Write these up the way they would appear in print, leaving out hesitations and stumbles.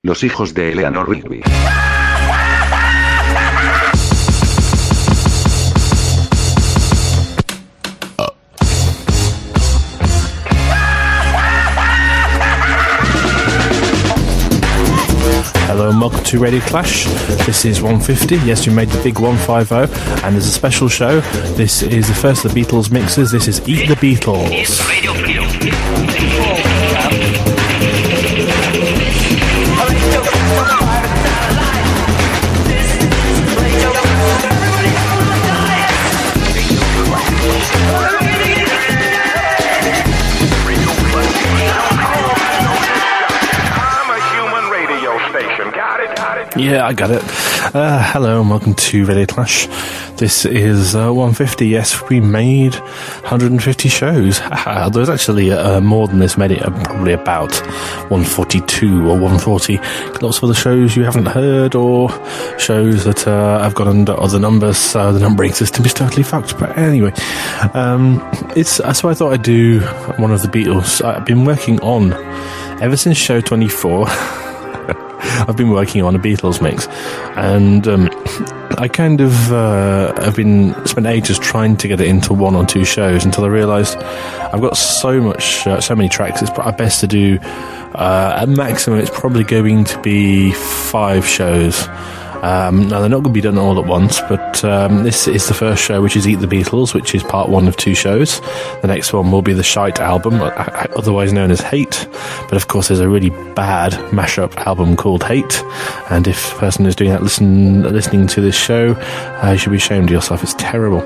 Los hijos de Eleanor Rigby. Hello and welcome to Radio Clash. This is 150. Yes, we made the big 150, and there's a special show. This is the first of the Beatles mixes. This is Eat the Beatles. It's Radio Yeah, I got it. Hello and welcome to Radio Clash. This is 150. Yes, we made 150 shows. There's actually more than this many, probably about 142 or 140. Lots of other shows you haven't heard, or shows that have got under other numbers, so the numbering system is totally fucked. But anyway, so I thought I'd do one of the Beatles. I've been working on, ever since show 24, I've been working on a Beatles mix, and I kind of have spent ages trying to get it into one or two shows until I realised I've got so many tracks. It's best to do at maximum. It's probably going to be 5 shows. Now they're not going to be done all at once, but this is the first show, which is Eat the Beatles, which is part 1 of 2 shows. The next one will be the Shite album, otherwise known as Hate. But of course, there's a really bad mashup album called Hate, and if the person is doing that listening to this show, you should be ashamed of yourself. It's terrible.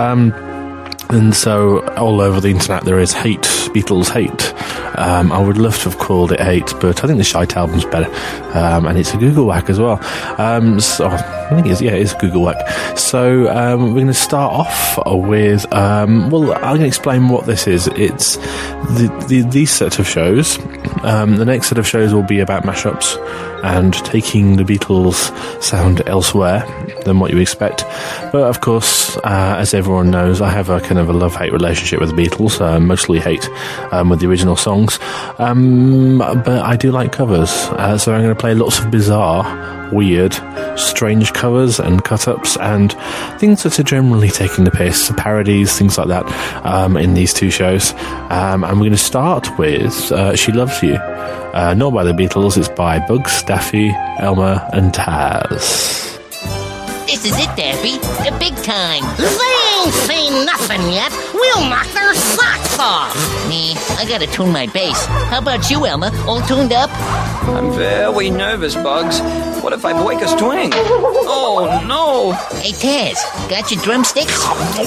And so all over the internet there is Hate, Beatles Hate. I would love to have called it Hate, but I think the Shite album's better. And it's a Google whack as well. So I think it is Google whack. So we're going to start off with, I'm going to explain what this is. It's these set of shows. The next set of shows will be about mashups and taking the Beatles sound elsewhere than what you expect. But of course, as everyone knows, I have a kind of a love-hate relationship with the Beatles, mostly hate with the original songs. But I do like covers, so I'm going to play lots of bizarre, weird, strange covers and cut-ups and things that are generally taking the piss, parodies, things like that, in these 2 shows. And we're going to start with She Loves You. Not by the Beatles, it's by Bugs, Daffy, Elmer and Taz. This is it, Daffy. The big time. They ain't seen nothing yet. We'll knock their socks off. I gotta tune my bass. How about you, Elmer? All tuned up? I'm very nervous, Bugs. What if I break a string? Oh, no. Hey, Taz, got your drumsticks?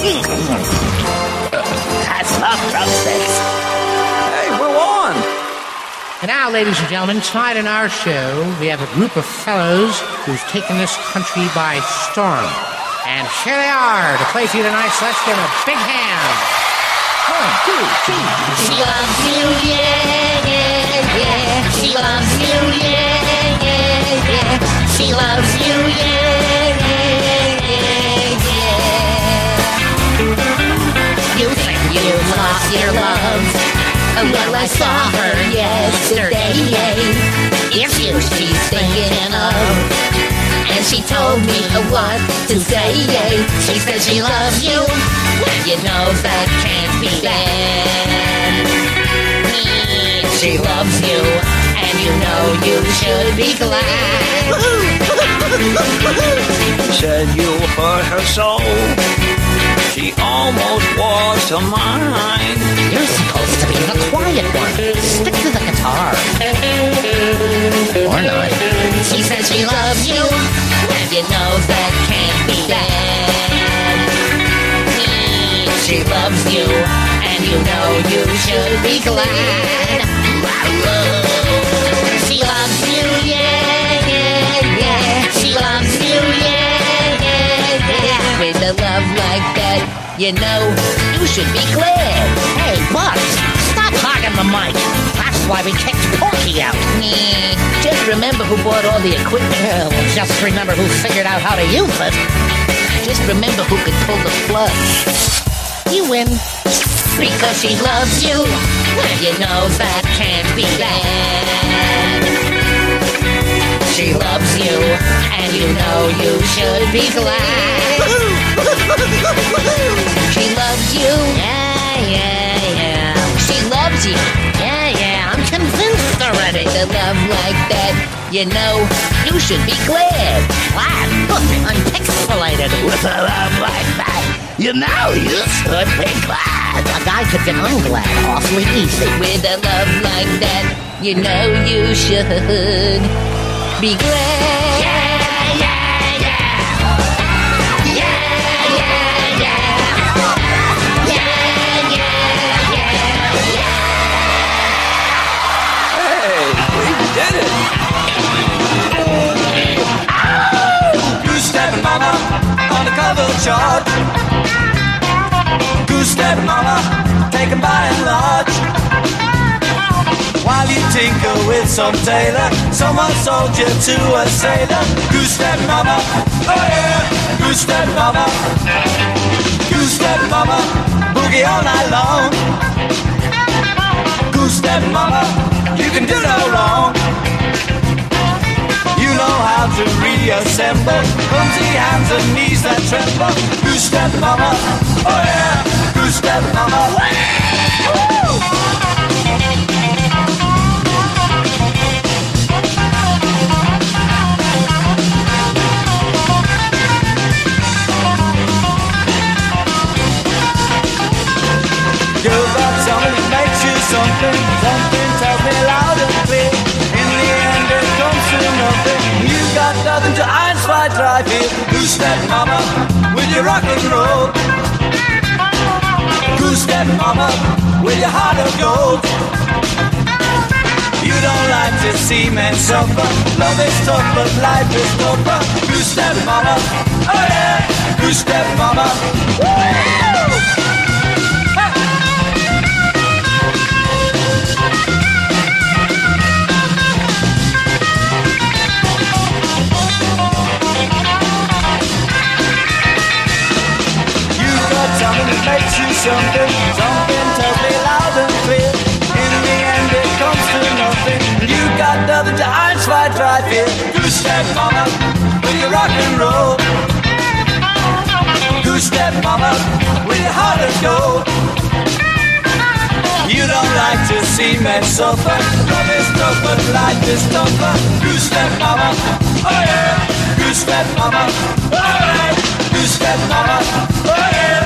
I love drumsticks. Hey, we're on. And now, ladies and gentlemen, tonight in our show, we have a group of fellows who's taken this country by storm. And here they are to play for you tonight, so let's give them a big hand. 1, 2, 3. She loves you, yeah, yeah, yeah. She loves you, yeah, yeah, yeah. She loves you, yeah, yeah, yeah, yeah. You think you lost your love? Well, I saw her yesterday. It's you she's thinking of, and she told me what to say. She says she loves you, and you know that can't be bad. She loves you, and you know you should be glad. Said you hurt her soul. She almost was to mine. You're supposed to be the quiet one. Stick to the guitar. Or not. She says she loves you, and you know that can't be bad. She loves you, and you know you should be glad. She loves you, yeah, yeah, yeah. She loves you, yeah, yeah, yeah. With a love like that, you know, you should be glad. Hey, Bugs, stop hogging the mic. That's why we kicked Porky out. Just remember who bought all the equipment. Just remember who figured out how to use it. Just remember who could pull the plug. You win. Because she loves you, and you know that can't be bad. and you know you should be glad. She loves you, yeah. She loves you, yeah. I'm convinced already. The love like that, you know you should be glad. Glad, look, unpixelated. With a love like that, you know you should be glad. A guy could get unglad awfully easy. With a love like that, you know you should be glad. Did it! Goose-step mama on the cover chart. Goose-step mama taken by and large. While you tinker with some tailor, someone sold you to a sailor. Goose-step mama, oh yeah. Goose-step mama, goose-step mama, boogie all night long. Goose-step mama, you can do no wrong. You know how to reassemble clumsy hands and knees that tremble. Goose-step mama, oh yeah. Goose-step mama, woo! You've got something that makes you something. Something tells me loud and clear. In the end it comes to nothing. You've got nothing to Einstein drive here. Goose-step mama with your rock and roll. Goose-step mama with your heart of gold. You don't like to see men suffer. Love is tough but life is tougher. Goose-step mama, oh yeah. Goose-step mama, woo! Something that makes you something. Something tells me loud and clear. In the end it comes to nothing. You got nothing to Einstein drive here. Goose-step mama with your rock and roll. Goose-step mama with your heart of gold. You don't like to see men suffer. Love is tough but life is tougher. Goose-step mama, oh yeah. Goose-step mama, oh yeah. Goose-step mama, oh yeah.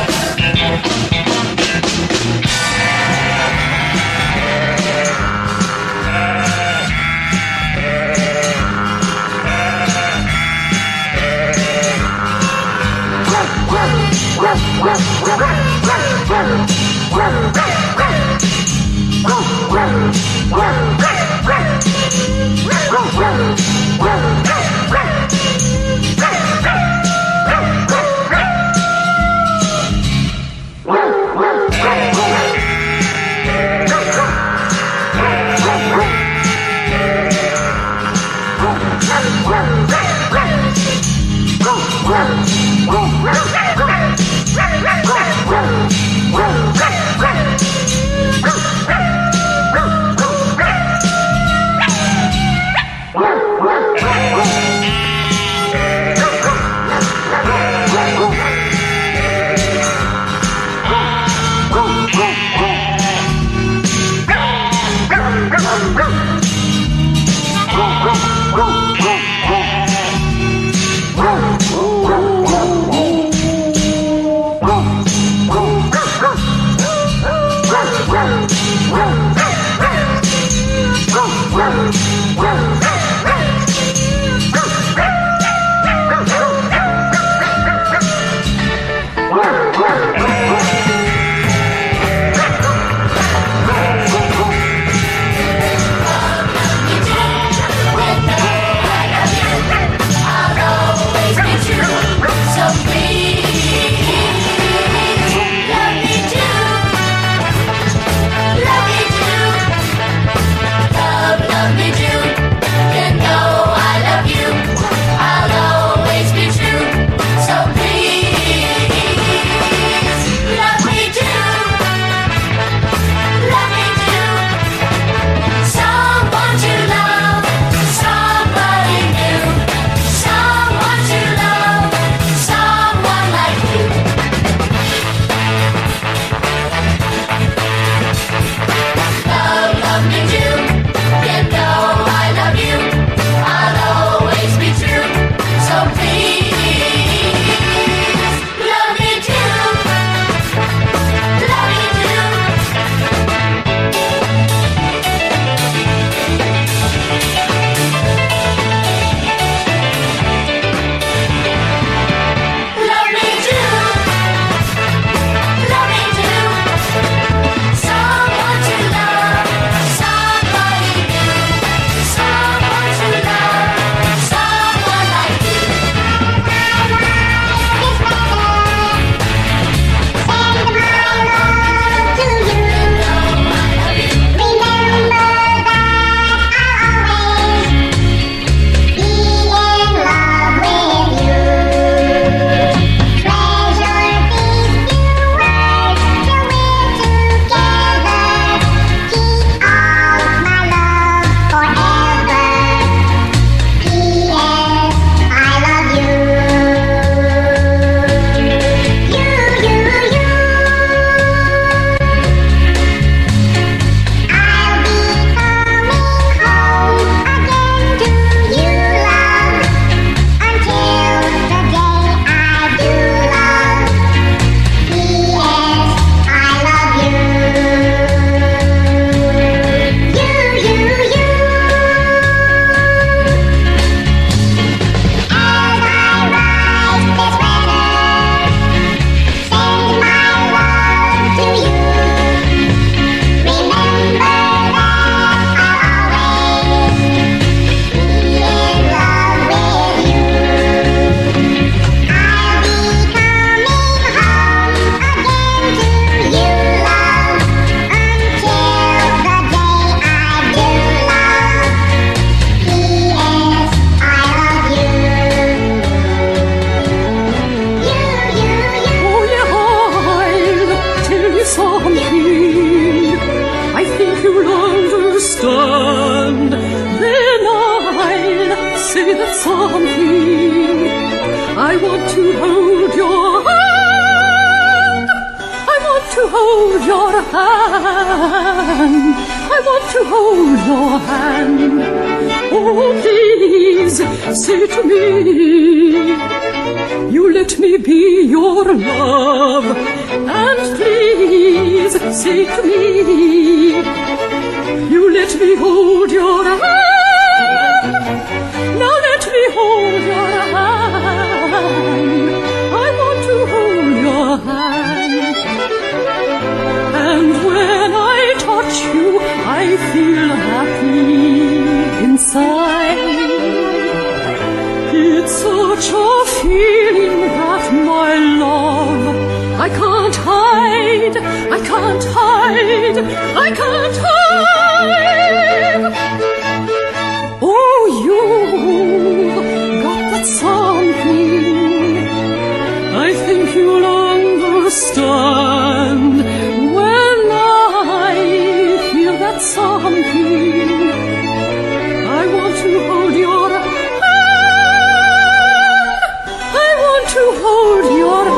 say that something. I want to hold your hand. I want to hold your hand. I want to hold your hand. Oh, please say to me, you let me be your love. And please say to me, you let me hold your hand. Now let me hold your hand. I want to hold your hand. And when I touch you, I feel happy inside. It's such a feeling that my love I can't hide, I can't hide, I can't hide. Oh, you've got that something. I think you'll understand when I feel that something. I want to hold your hand. I want to hold your hand.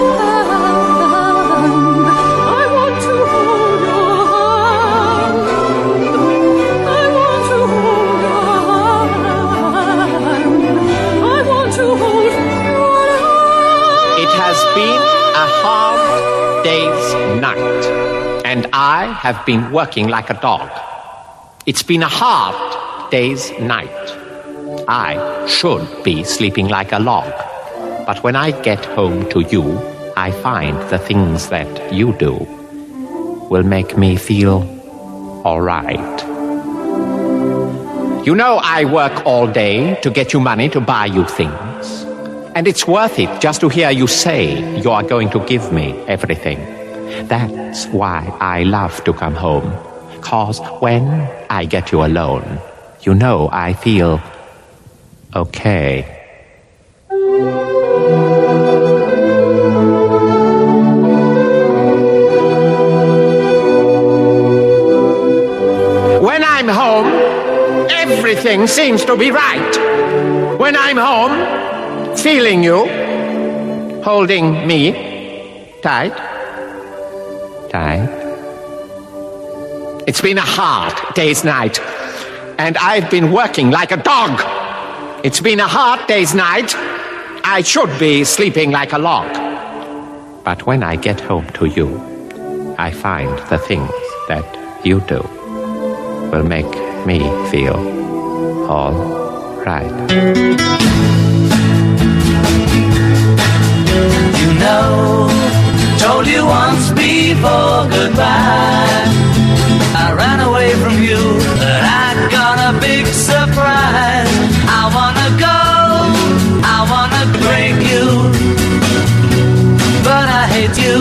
I want to hold your hand. I want to hold your hand. I want to hold your hand. It has been a hard day's night, and I have been working like a dog. It's been a hard day's night. I should be sleeping like a log. But when I get home to you, I find the things that you do will make me feel all right. You know I work all day to get you money to buy you things. And it's worth it just to hear you say you are going to give me everything. That's why I love to come home. 'Cause when I get you alone, you know I feel okay. When I'm home, everything seems to be right. When I'm home, feeling you, holding me tight, tight. It's been a hard day's night, and I've been working like a dog. It's been a hard day's night. I should be sleeping like a log. But when I get home to you, I find the things that you do will make me feel all right. You know, told you once before goodbye. I ran away from you, but I got a big surprise. I wanna go, I wanna break you, but I hate you.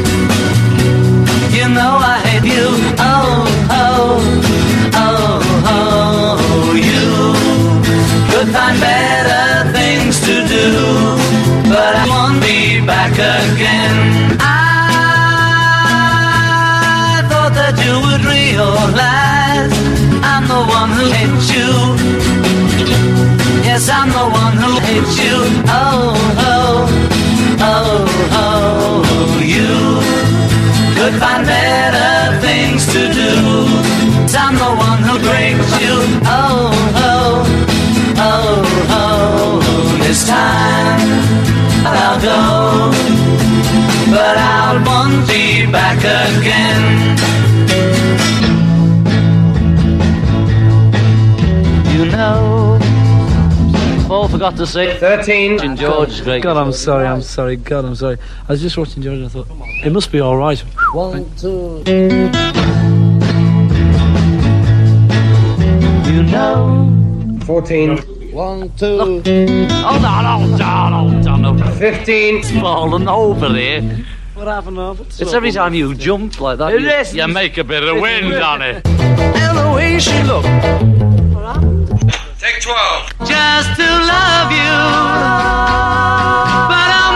You know I hate you. Oh, oh, oh, oh. You could find better things to do, but I won't be back again. I thought that you would realize I'm the one who hates you. Yes, I'm the one who hates you. Oh, oh, oh, oh. You could find better things to do. I'm the one who breaks you. Oh, oh, oh, oh. This time I'll go, but I won't be back again. You know, Paul forgot to say 13 in George. God, I'm sorry. God, I'm sorry. I was just watching George and I thought, it must be all right. 1, 2. you know. 14. 1, 2. Hold on. 15. It's fallen over here. What happened, Albert? It's every time you jump like that. You make a bit of wind on it. And the way she looked. Take 12. Just to love you. But I'll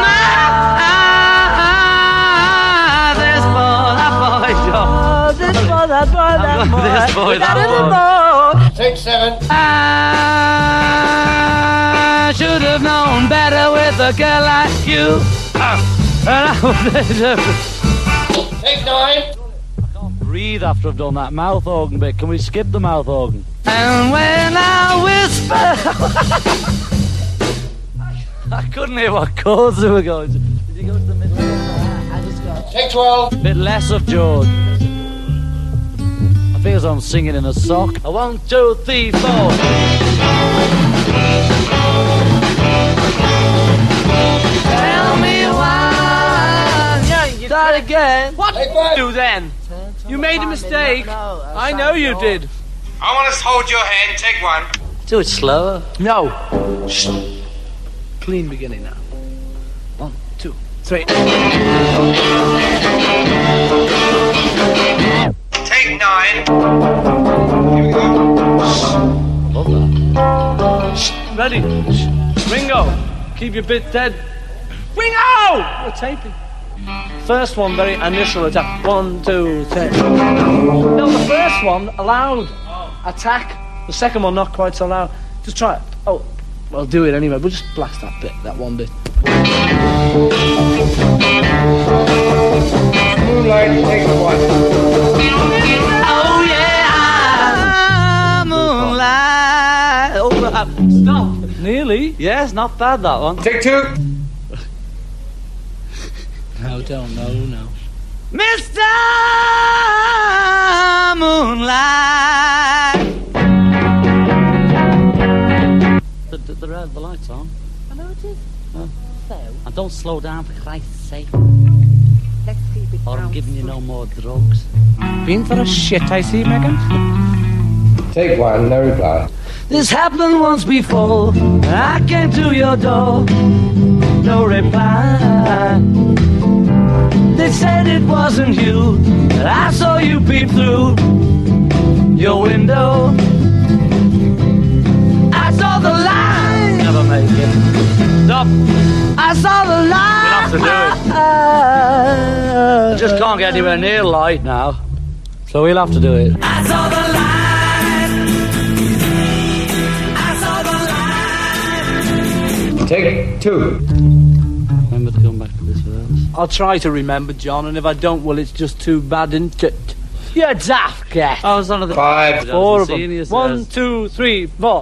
never. This boy, that boy, Joe. This boy, that boy, that boy. This boy, that boy. Take 7. have known better with a girl like you. Take 9. I can't breathe after I've done that mouth organ bit. Can we skip the mouth organ? And when I whisper, I couldn't hear what chords they were going to. Did you go to the middle? I just got. Take 12. A bit less of George. I feel as I'm singing in a sock. A 1, 2, 3, 4. Tell me why. Yeah, you start again. What did you do then? You made a mistake. I know you did. I want to hold your hand. Take 1. Do it slower. No. Shh. Clean beginning now. 1, 2, 3. Take 9. Here we go. Love that. Shh. Ready? Shh. Ringo, keep your bit dead. Ringo! We're taping. First one, very initial attack. 1, 2, 3. No, the first one, loud attack. The second one, not quite so loud. Just try it. Oh, well, do it anyway. We'll just blast that bit, that one bit. Moonlight, take 1. Oh yeah, moonlight. Oh, stop. Nearly. Yes, not bad that one. Take 2. No, don't. No. Mr. Moonlight. The light's on. I know it is. So? And don't slow down for Christ's sake. Let's keep it Or I'm down. giving you no more drugs. Been for a shit, I see, Megan. Take 1, no reply. This happened once before. I came to your door. No reply. They said it wasn't you. I saw you peep through your window. I saw the light. Never make it. Stop. I saw the light. We'll have to do it. Just can't get anywhere near light now. So we'll have to do it. I saw the light. I saw the light. Take 2. Remember to come back to this verse. I'll try to remember, John, and if I don't, well, it's just too bad, isn't it? You're daft, cat. I was on the 5. 4 of them. 1, 2, 3, 4.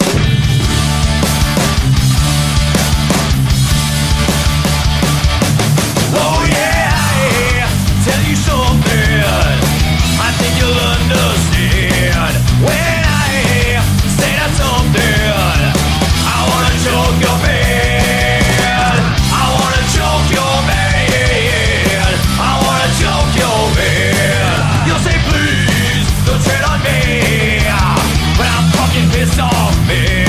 Oh yeah, tell you something. I think you'll understand when I say that something. I wanna choke your man. I wanna choke your man. I wanna choke your man. You'll say please don't tread on me, but I'm fucking pissed off, man.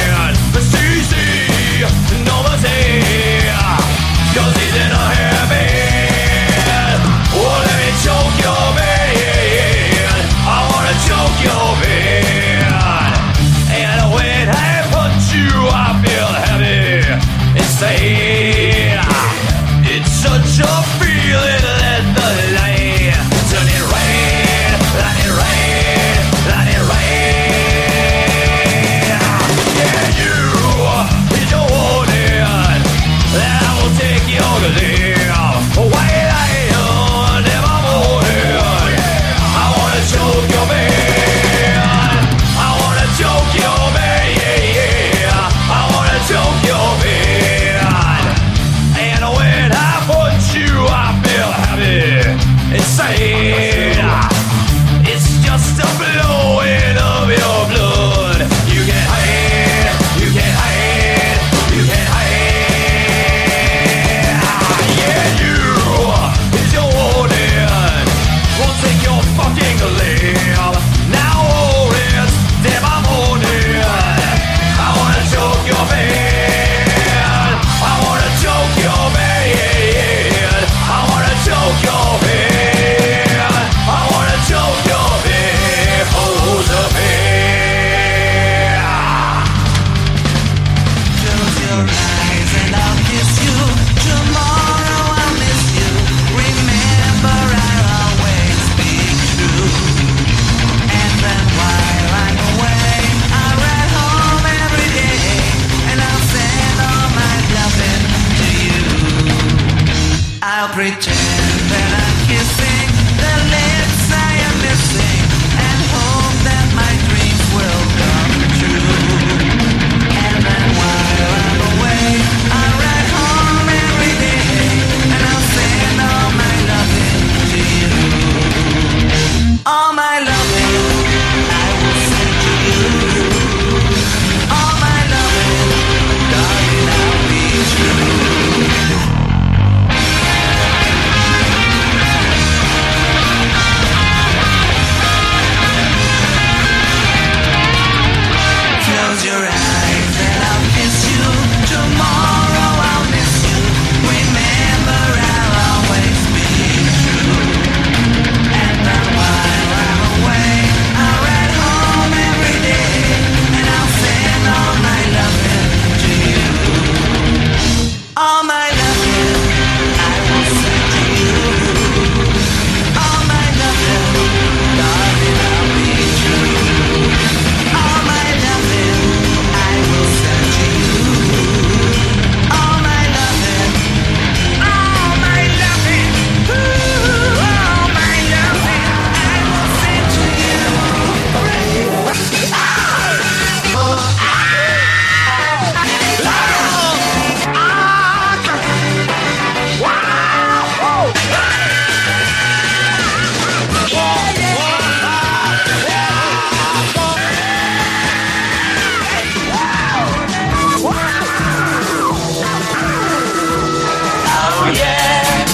pretend that I'm kissing the lips I am missing and hope that my dreams will come true. And then while I'm away, I'll ride home every day and I'll send all my loving to you. All my loving I will send to you. All my loving, darling, I'll be true. Close your eyes and I'll kiss you. Tomorrow I'll miss you. Remember I'll always be true. And then while I'm away, I'll ride home every day and I'll send all my loving to you. All my loving I will send to you. All my loving, darling, I'll be true. All my loving I will send to you. All my loving, all my loving, ooh, all my loving I will send to you. Oh yeah.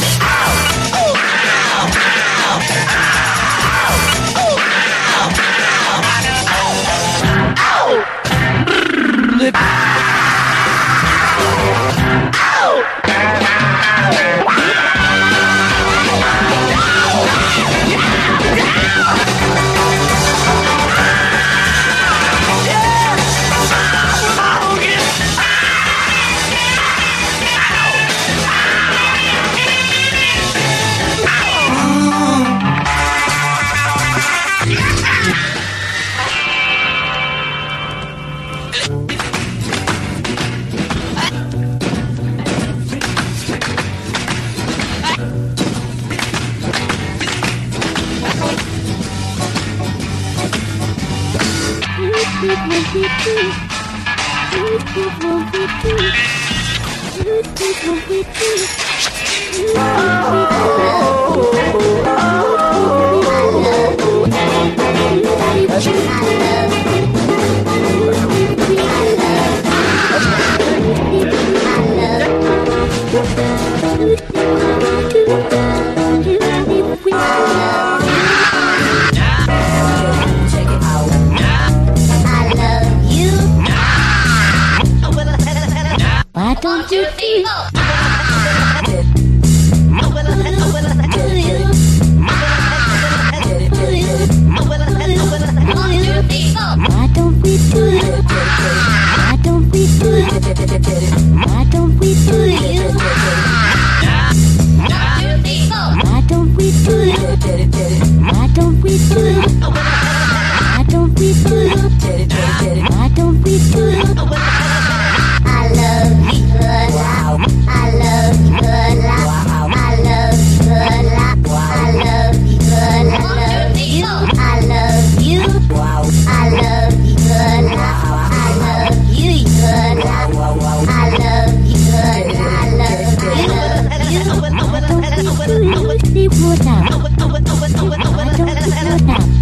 Why don't you feel? Why don't we do it? Why don't we do it? Why don't we do it? Why don't we do it? Why don't we do it? Why don't we do it? Why don't we do it? I love you, good love. I love you, good love. I love you, good love. I love you, good love. I love you. I love you, good love. I love you, good love. I love you, good love. I love you. Why don't we do it? Why don't we do it?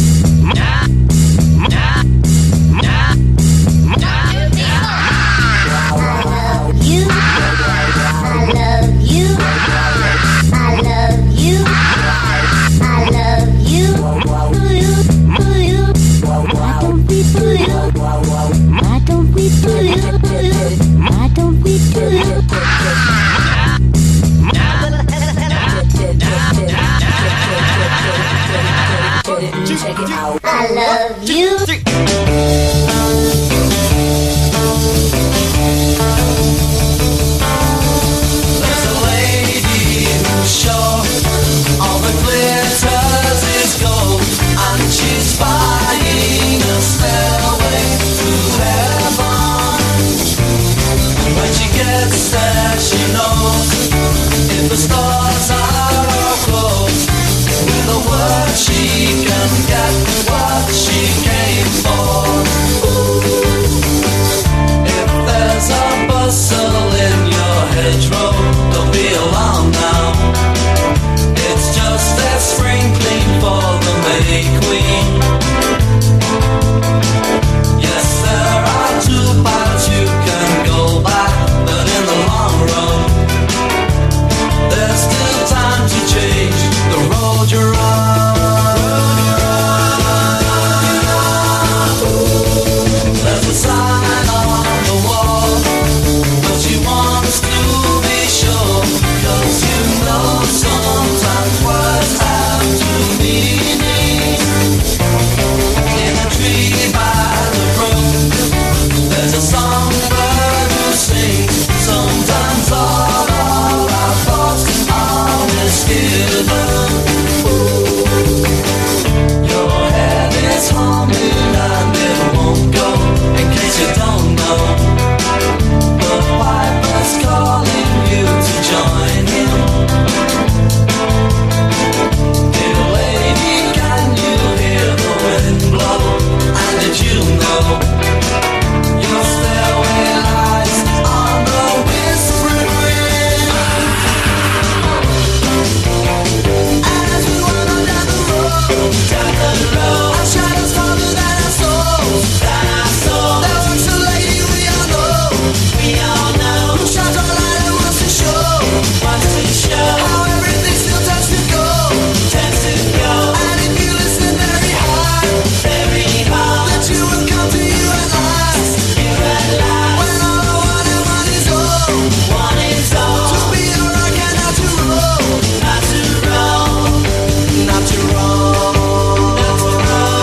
I love you. There's a lady who's sure all that glitters is gold, and she's buying a stairway to heaven. When she gets there, she knows If the stars are all closed, with a word she can get what she came for. If there's a bustle in your hedgerow, don't be alarmed now. It's just a sprinkling for the May Queen. Yes, there are two paths you can go back, but in the long run, there's still time to change the road you're on. There's a sign on the wall, but she wants to be sure, 'cause you know sometimes words have two meanings. In a tree by the brook, there's a songbird who sings. Sometimes all our thoughts are misgiven. Your head is humming and it won't go, in case you don't know. The piper's calling you to join him. Dear lady, can you hear the wind blow? And did you know your stairway lies on the whispering wind? As we wander down the road, our shadows farther than our souls. There works a lady we all know, who shines our light and wants to show how everything still tends to go. And if you listen very hard, that you will come to you at last. When all I want and one is all, to be a rock and not to roll, not to roll, not to roll, not to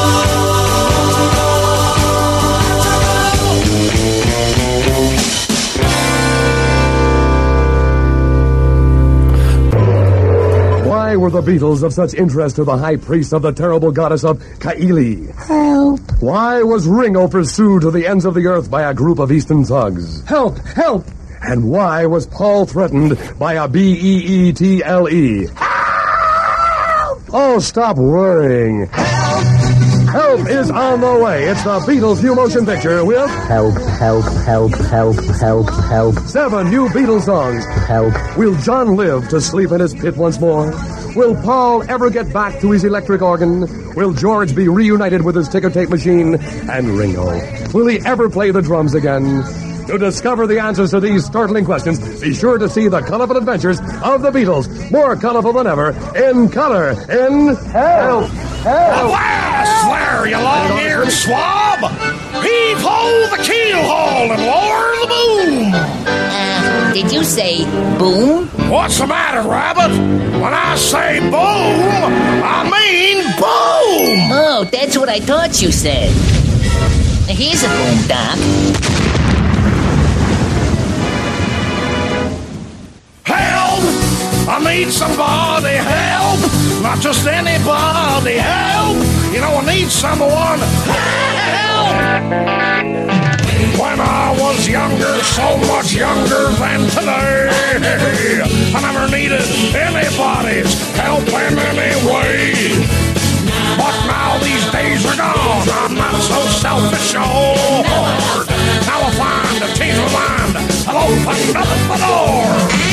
Why were the Beatles of such interest to the high priest of the terrible goddess of Kaili? Help. Why was Ringo pursued to the ends of the earth by a group of Eastern thugs? Help! Help! And why was Paul threatened by a B-E-E-T-L-E? Help! Oh, stop worrying. Help! Help is on the way. It's the Beatles new motion picture with Help, help, help, help, help, help. 7 new Beatles songs. Help. Will John live to sleep in his pit once more? Will Paul ever get back to his electric organ? Will George be reunited with his ticker tape machine? And Ringo, will he ever play the drums again? To discover the answers to these startling questions, be sure to see the colorful adventures of the Beatles, more colorful than ever, in color, in Help! Help! Blast there, you long-eared swab! Heave-ho the keel-haul and lower the boom! Did you say boom? What's the matter, Rabbit? When I say boom, I mean boom! Oh, that's what I thought you said. Here's a boom, Doc. Help! I need somebody help! Not just anybody help! You know, I need someone help! When I was younger, so much younger than today, I never needed anybody's help in any way. But now these days are gone, I'm not so self-assured. Now I find a change of mind, I'll open up the door.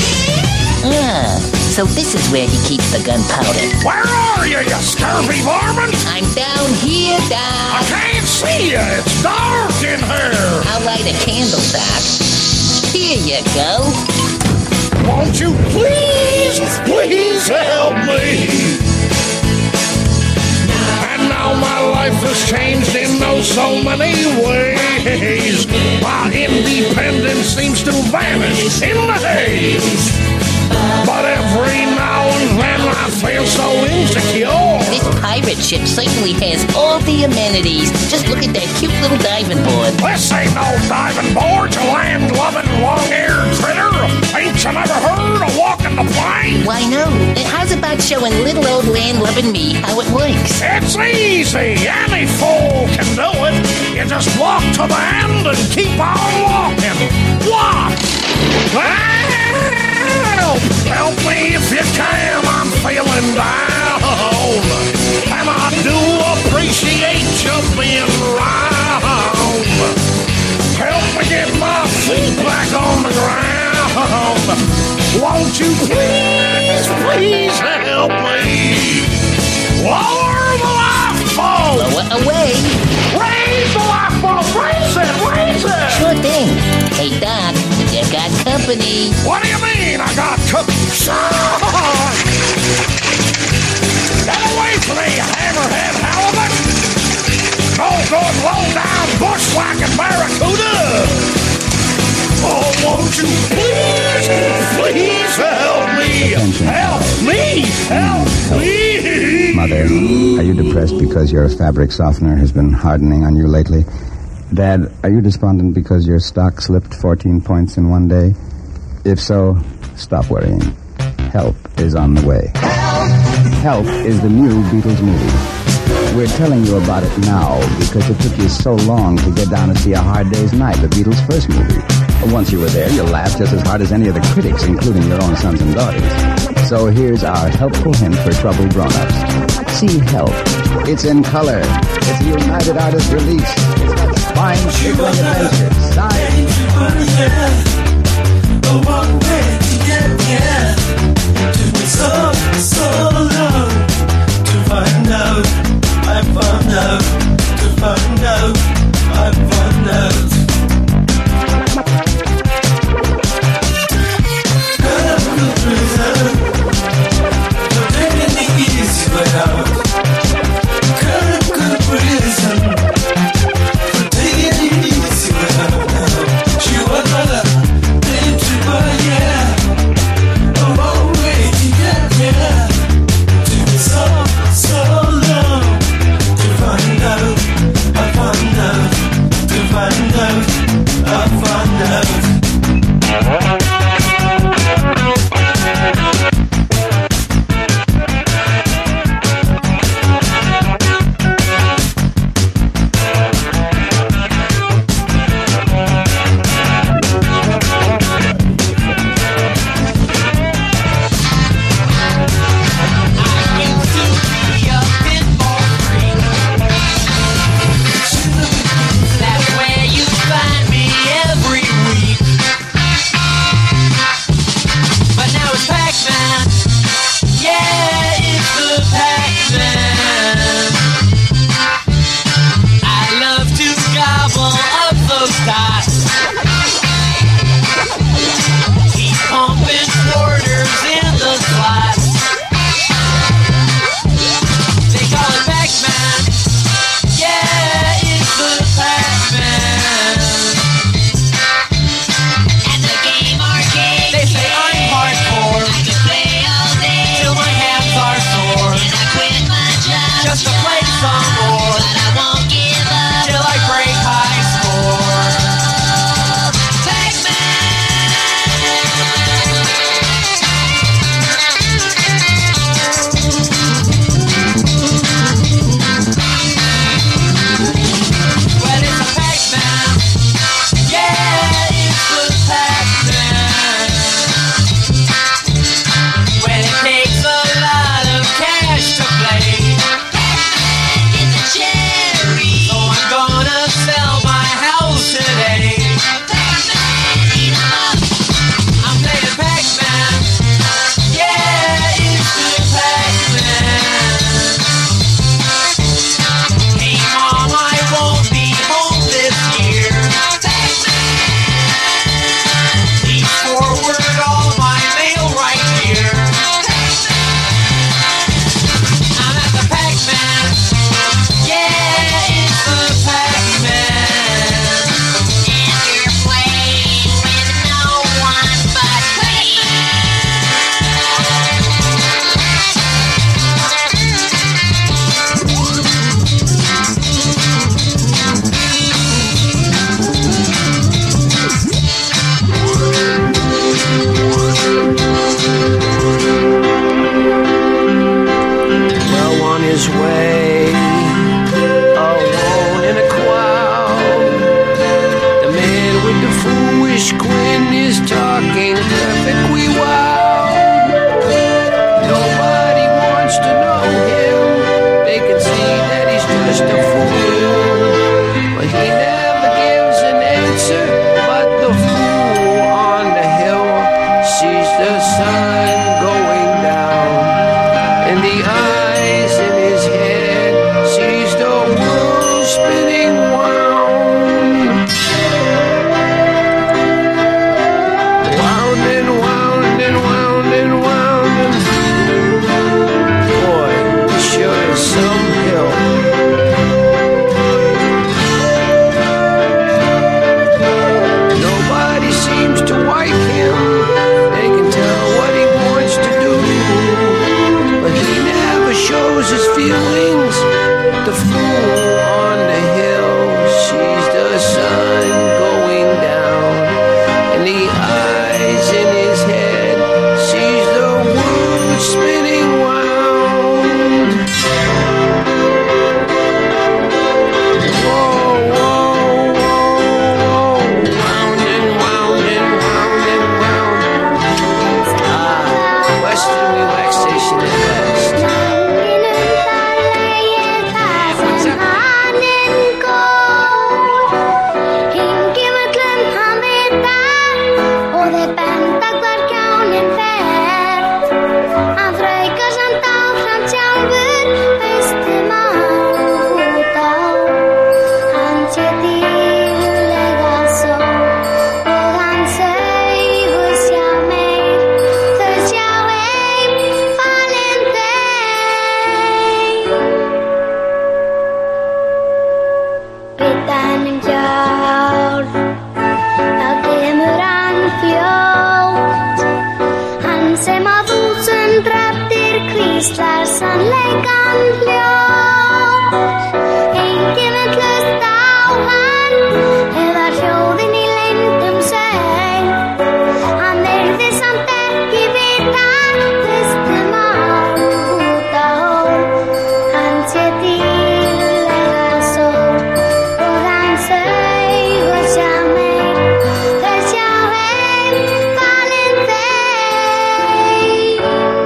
So this is where he keeps the gunpowder. Where are you, you scurvy varmint? I'm down here, Doc. I can't see you. It's dark in here. I'll light a candle, Doc. Here you go. Won't you please help me? And now my life has changed in so many ways. My independence seems to vanish in the haze. But every now and then I feel so insecure. This pirate ship certainly has all the amenities. Just look at that cute little diving board. This ain't no diving board, you land-loving, long-eared critter. Ain't you never heard of walking the plane? Why no? How's about showing little old land-loving me how it works? It's easy. Any fool can do it. You just walk to the end and keep on walking. Walk! Help! Help me Won't you please, please help me? Lower the lifeboat! Lower away. Raise the lifeboat! Raise it! Raise it! Sure thing. Hey, Doc, you got company. What do you mean I got Get away from me, hammerhead halibut! No good low-down bushwhacking barracuda! Oh, won't you please, please help me! Help me! Help me! Mother, are you depressed because your fabric softener has been hardening on you lately? Dad, are you despondent because your stock slipped 14 points in one day? If so, stop worrying. Help is on the way. Help is the new Beatles movie. We're telling you about it now because it took you so long to get down to see A Hard Day's Night, the Beatles' first movie. Once you were there, you laughed just as hard as any of the critics, including your own sons and daughters. So here's our helpful hint for troubled grown-ups. See Help. It's in color. It's a United Artists release. It's got spine-tickling adventures. Signed. A one way to get here. Took me so long to find out. I found out. To find out. I found out. Cut up the prison. Don't take any easy way out. Cut up the prison. Don't take any easy way out. She was my love. sem á þúsund raddir hvíslar sannleikan hljóð. Enginn vill hlusta á hann eða hljóðin í leyndum söng. Hann yrði samt ekki vita hlustum á út á hól. Hann sé dýrlega sól og hans augu sjá mig. Þau sjá heim falin þeim.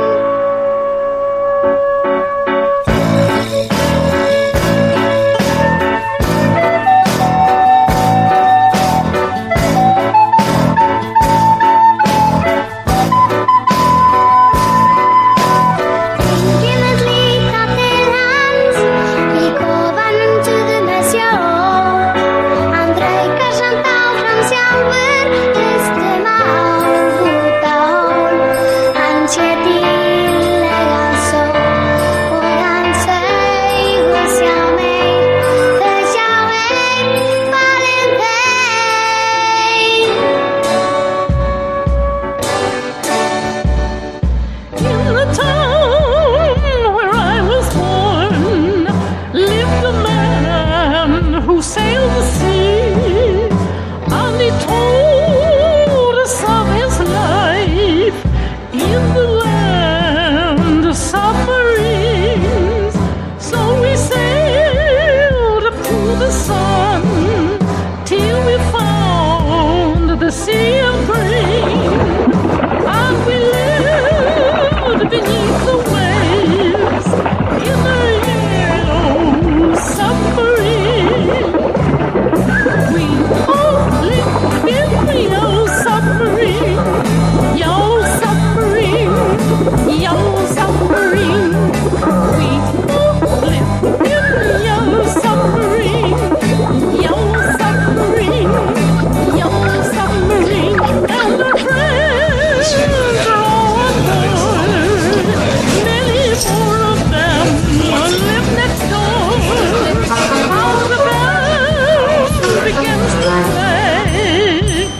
Enginn vill líta til hans í kofanum suður með sjó. Hann draukar samt áfram sjálfur hlustum á út á hól. Hann sé dýrlega sól og hans augu sjá mig. Þau sjá heim falin þeim. In the town where I was born lived a man who sailed the sea, and he told us of his life in the land of submarines. So we sailed up to the sun till we found the sea of green, and we lived beneath the waves in a yellow submarine. We all lived in the yellow submarine, yellow submarine, yellow submarine. We all lived in the yellow submarine, yellow submarine, yellow submarine, and our friends are all on board. Many more of them live next door. How the band begins to play.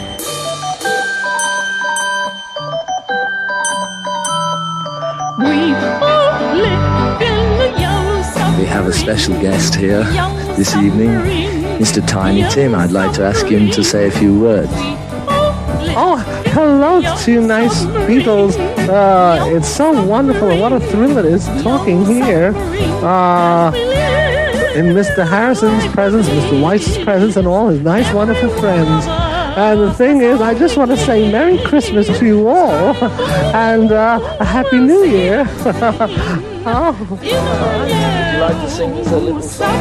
We all live in the yellow submarine. We have a special guest here this evening, Mr. Tiny Tim. I'd like to ask him to say a few words. Oh, hello, two nice Beatles. It's so wonderful. What a thrill it is talking here in Mr. Harrison's presence, Mr. Weiss's presence, and all his nice, wonderful friends. And the thing is, I just want to say Merry Christmas to you all and a Happy New Year. Oh. Would you like to sing us a little song?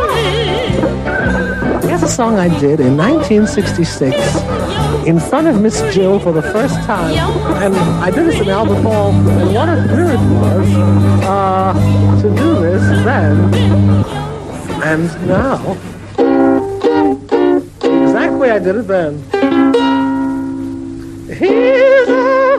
Here's a song I did in 1966 in front of Miss Jill for the first time. And I did this in Albert Hall, and what a thrill it was to do this then and now. Exactly way I did it then. Here's a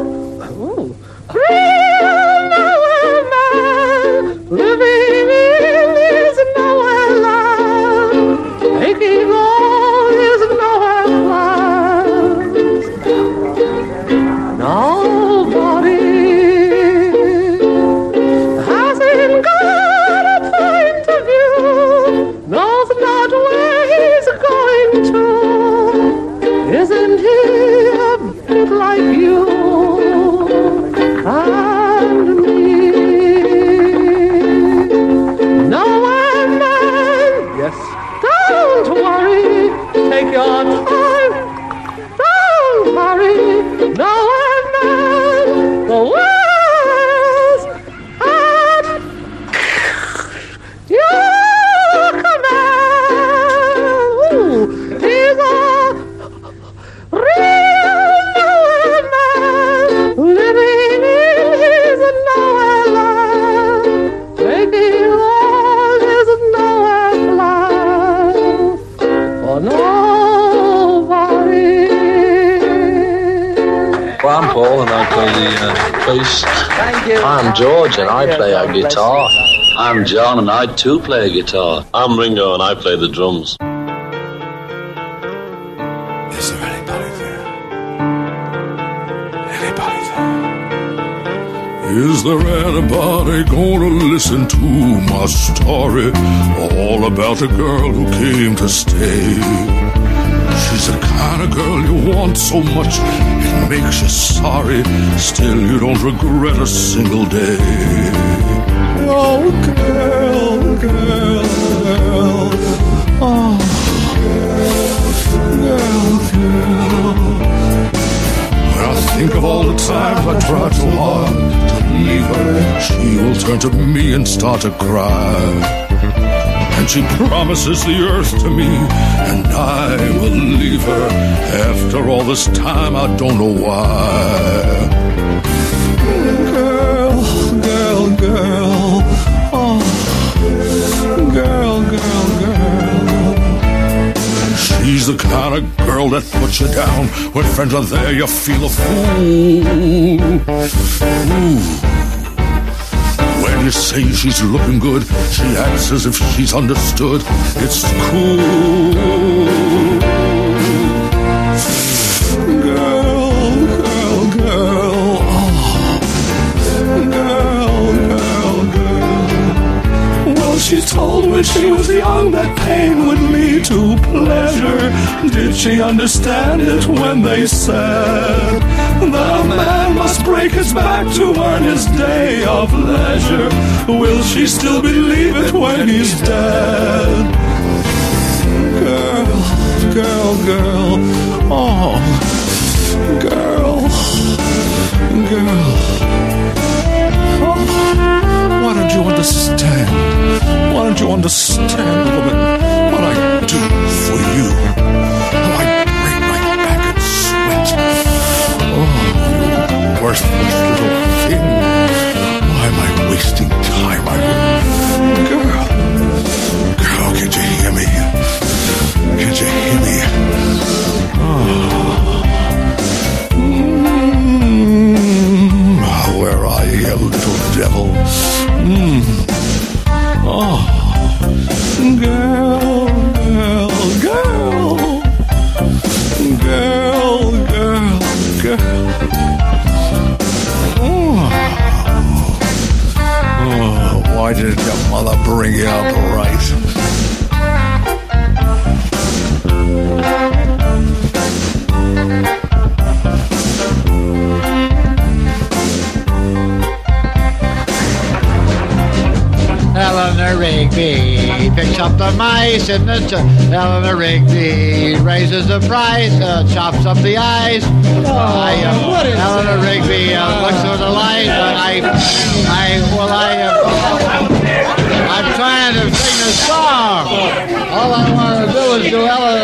real nowhere man living in his nowhere land, making all his nowhere plans. Nobody hasn't got a point of view, knows not where he's going to. Isn't he a bit like you and me? Nowhere man, yes, don't worry, take your time, don't hurry. Nowhere man, the world's at your command. Ooh, he's a real nowhere man, living in his nowhere land, making all his nowhere plans for nobody. Well, I'm Paul and I play the bass. Thank you. I'm George and I play a guitar. I'm John and I too play a guitar. I'm Ringo and I play the drums. Is there anybody there? Anybody there? Is there anybody gonna listen to my story? All about a girl who came to stay. She's the kind of girl you want so much it makes you sorry. Still you don't regret a single day. Oh, girl, girl, girl. Oh, girl, girl. When I think of all the times I tried so hard to leave her, she will turn to me and start to cry. And she promises the earth to me, and I will leave her. After all this time, I don't know why. Girl, girl, girl. Oh, girl, girl, girl. She's the kind of girl that puts you down. When friends are there, you feel a fool. Ooh. When you say she's looking good, she acts as if she's understood. It's cool. Girl, girl, girl. Oh. Girl, girl, girl. Well, she told when she was young that pain would lead to pleasure. Did she understand it when they said that a man must break his back to earn his day of leisure? Will she still believe it when he's dead? Girl, girl, girl, oh, girl, girl. Oh, why don't you understand? Why don't you understand, woman, what I do for you? How I break my back and sweat. Oh, worthless little thing. Why am I wasting time on you? Girl, girl, can't you hear me? Can't you hear me? Oh. Where are you, little devil? Oh, girl, girl, girl. Girl, girl, girl. Oh, why didn't your mother bring you up right? Eleanor Rigby picks up the mice in the Eleanor Rigby raises the price, chops up the ice. Eleanor Rigby looks through the light, and I'm trying to sing a song. All I want to do is do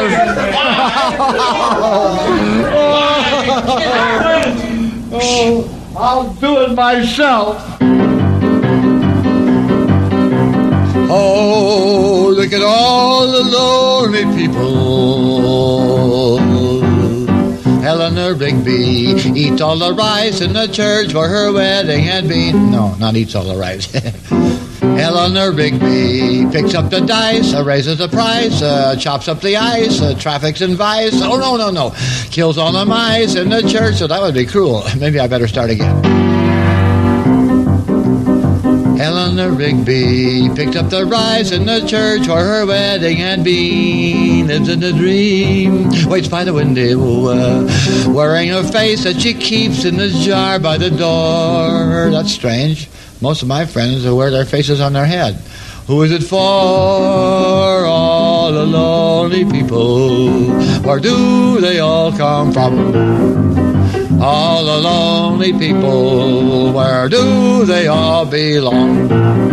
Eleanor. I'll do it myself. Oh, look at all the lonely people. Eleanor Rigby eats all the rice in the church where her wedding had been. No, not eats all the rice. Eleanor Rigby picks up the dice, raises the price, chops up the ice, traffics in vice. Oh, no. Kills all the mice in the church, so that would be cruel. Maybe I better start again. Eleanor Rigby picked up the rice in the church where her wedding had been. Lives in a dream, waits by the window, wearing a face that she keeps in the jar by the door. That's strange. Most of my friends wear their faces on their head. Who is it for? All the lonely people. Where do they all come from? All the lonely people, where do they all belong?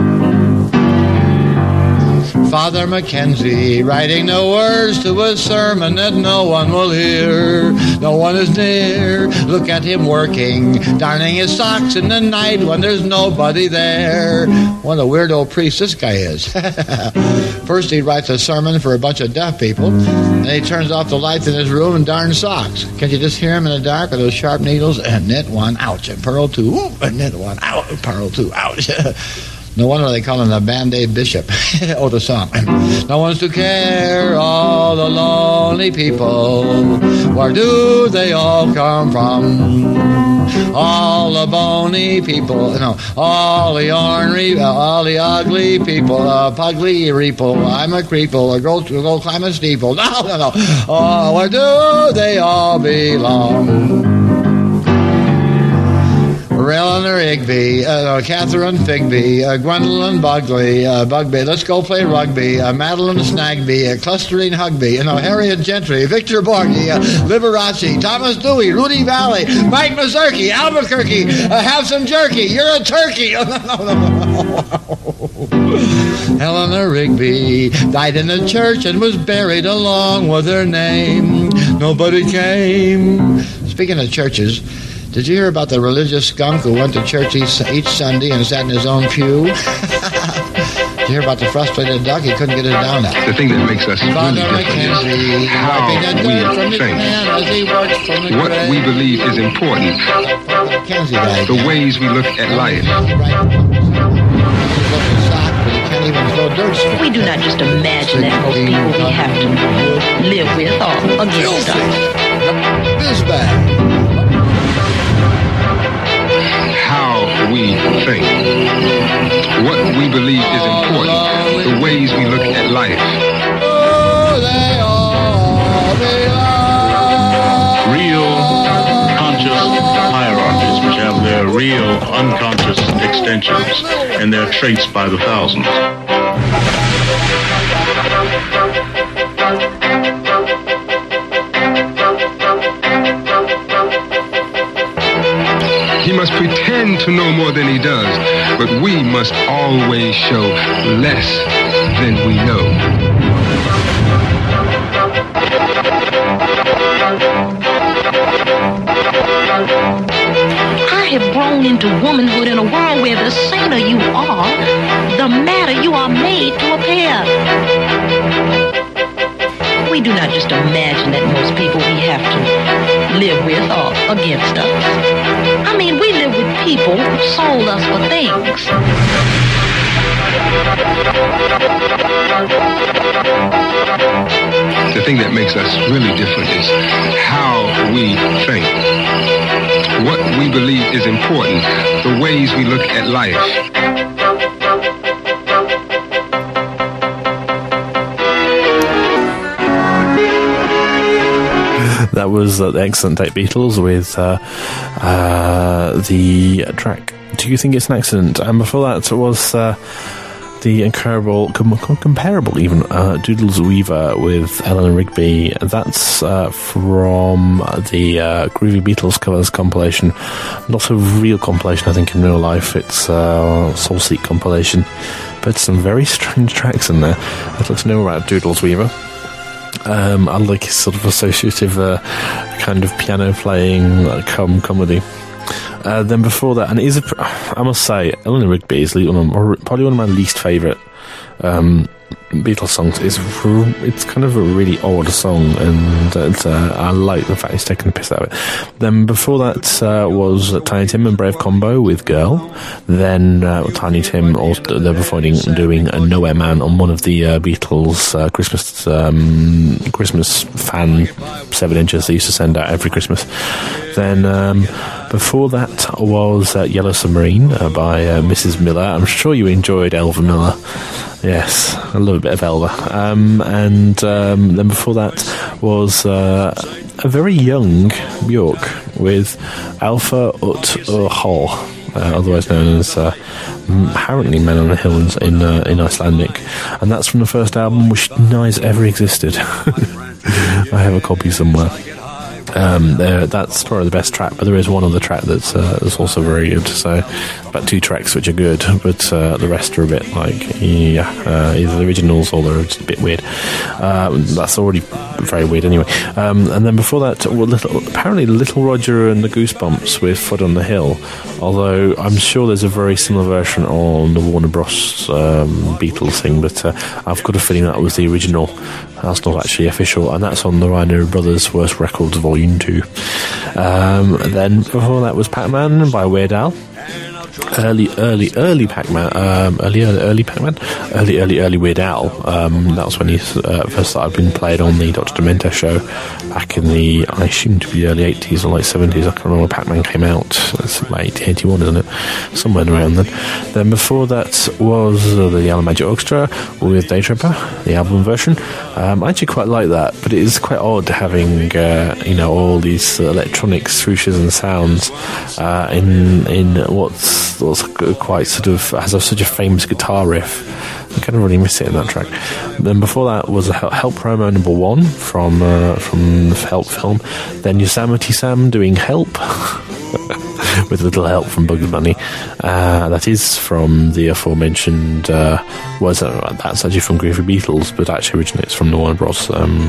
Father Mackenzie writing the words to a sermon that no one will hear. No one is near. Look at him working, darning his socks in the night when there's nobody there. What a weird old priest this guy is. First he writes a sermon for a bunch of deaf people, and he turns off the lights in his room and darns socks. Can you just hear him in the dark with those sharp needles? And knit one, ouch, and purl two, and knit one, out, and purl two, ouch. No wonder they call him the Band-Aid Bishop. Oh, the song. No one's to care, all the lonely people. Where do they all come from? All the bony people, no, all the ornery, all the ugly people, pugly reeple. I'm a creeple, go climb a steeple. No. Oh, where do they all belong? Eleanor Rigby, Catherine Figby, Gwendolyn Bugby, let's go play rugby, Madeline Snagby, Clustering Hugby, Harriet Gentry, Victor Borgie, Liberace, Thomas Dewey, Rudy Valley, Mike Mazurki, Albuquerque, have some jerky, you're a turkey. Eleanor Rigby died in the church and was buried along with her name. Nobody came. Speaking of churches, did you hear about the religious skunk who went to church each Sunday and sat in his own pew? Did you hear about the frustrated duck? He couldn't get it down there. The thing that makes us really different is how we think. What we believe is important. The ways we look at life. We do not just imagine that most people we have to live with or against us. This bad. How we think. What we believe is important. The ways we look at life. Real conscious hierarchies, which have their real unconscious extensions, and they're traced by the thousands. He must pretend to know more than he does, but we must always show less than we know. I have grown into womanhood in a world where the saner you are, the madder you are made to appear. We do not just imagine that most people we have to live with or against us. I mean, we live with people who sold us for things. The thing that makes us really different is how we think. What we believe is important. The ways we look at life. That was the excellent Date Beatles with the track Do You Think It's an Accident? And before that was the comparable even, Doodles Weaver with Eleanor Rigby. That's from the Groovy Beatles Covers compilation. Not a real compilation, I think, in real life. It's a Soul Seek compilation. But some very strange tracks in there. I'd like to know about Doodles Weaver. I like his sort of associative kind of piano playing comedy. Then before that, and it is I must say, Eleanor Rigby is probably one of my least favourite Beatles songs. It's kind of a really odd song, and I like the fact he's taking the piss out of it. Then before that was Tiny Tim and Brave Combo with Girl. Then Tiny Tim also they were doing a Nowhere Man on one of the Beatles Christmas fan 7-inches they used to send out every Christmas. Then before that was Yellow Submarine by Mrs. Miller. I'm sure you enjoyed Elva Miller. Yes, I love a bit of Elva. And then before that was a very young Björk with Alpha Ut Hol, otherwise known as apparently Men on the Hill in Icelandic. And that's from the first album, which denies ever existed. I have a copy somewhere. That's probably the best track, but there is one other track that's also very good. So about 2 tracks which are good, but the rest are a bit like either the originals or they're just a bit weird. That's already very weird anyway. And then before that, apparently Little Roger and the Goosebumps with Foot on the Hill. Although I'm sure there's a very similar version on the Warner Bros. Beatles thing, but I've got a feeling that was the original. That's not actually official, and that's on the Rhino Brothers Worst Records Volume 2. Then before that was Pac-Man by Weird Al. early Pac-Man, early Weird Al. That was when he first started being played on the Dr. Demento show back in the, I assume to be early 80s or late 70s. I can't remember when Pac-Man came out. It's like 1981, isn't it? Somewhere around then. Then before that was the Yellow Magic Orchestra with Day Tripper, the album version. I actually quite like that, but it is quite odd having all these electronic swooshes and sounds in what's quite sort of has such a famous guitar riff. I kind of really miss it in that track. Then before that was a Help promo number 1 from the Help film. Then Yosemite Sam doing Help with a little help from Bugs Bunny. That is from the aforementioned. That's actually from Griffey Beatles, but actually originates from the Warner Bros.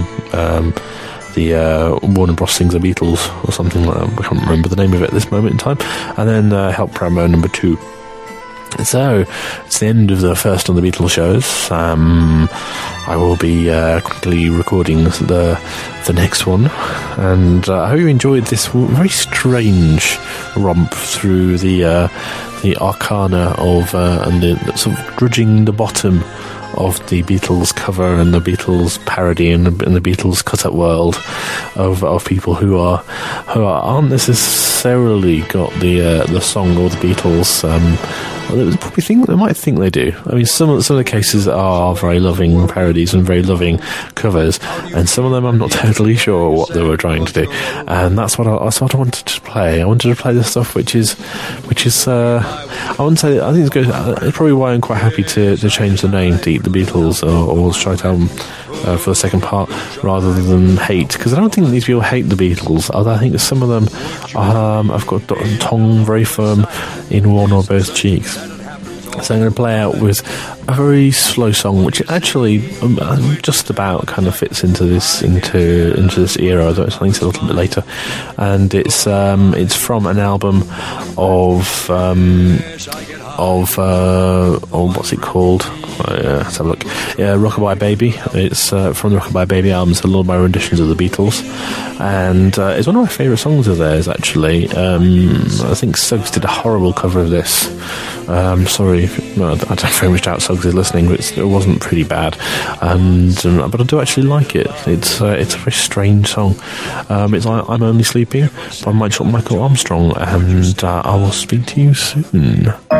The Warner Bros. Sings the Beatles or something like that. I can't remember the name of it at this moment in time. And then Help promo number 2. So it's the end of the first on the Beatles shows. I will be quickly recording the next one, and I hope you enjoyed this very strange romp through the arcana of and the sort of grudging the bottom of the Beatles cover and the Beatles parody and the Beatles cut-up world of people who aren't necessarily got the song or the Beatles. They might think they do. I mean, some of the cases are very loving parodies and very loving covers, and some of them I'm not totally sure what they were trying to do. And that's what I wanted to play. I wanted to play the stuff which is I wouldn't say. I think it's probably why I'm quite happy to change the name to Eat the Beatles or Strike Album for the second part rather than hate, because I don't think these people hate the Beatles. Although I think some of them have got tongue very firm in one or both cheeks. So I'm going to play out with a very slow song, which actually just about kind of fits into this era, although it's a little bit later. And it's from an album of what's it called? Let's have a look. Rockabye Baby. It's from the Rockabye Baby album. It's a lullaby renditions of the Beatles, and it's one of my favourite songs of theirs. Actually, I think Suggs did a horrible cover of this. Sorry, I don't very much doubt Suggs is listening, but it wasn't pretty bad. And but I do actually like it. It's a very strange song. It's I'm Only Sleeping by Michael Armstrong, and I will speak to you soon.